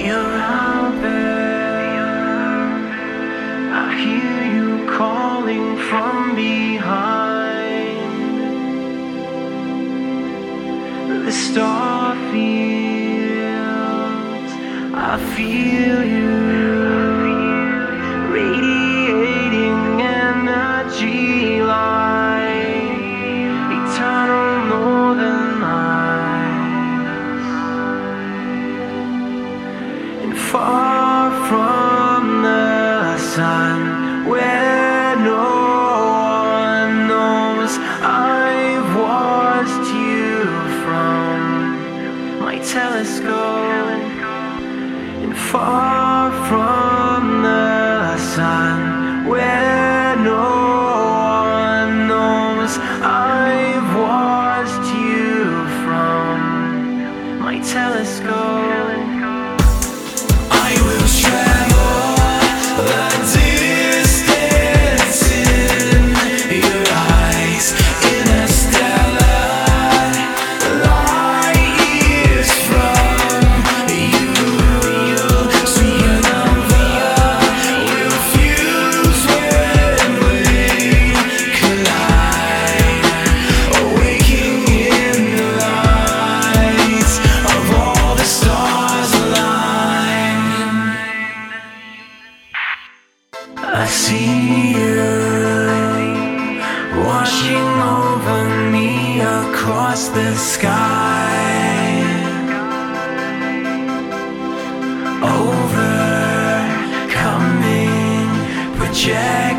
You're out there. I hear you calling from behind the star fields. I feel you radiating energy like eternal northern lights. And far from the sun, where no one knows, I've watched you from my telescope. And far from the sun, where no one knows, I've watched you from my telescope. I will travel the distance in your eyes, interstellar light years from you. Sweet number will fuse when we collide, awaking in the lights of all the stars align. I see you washing over me across the sky, overcoming project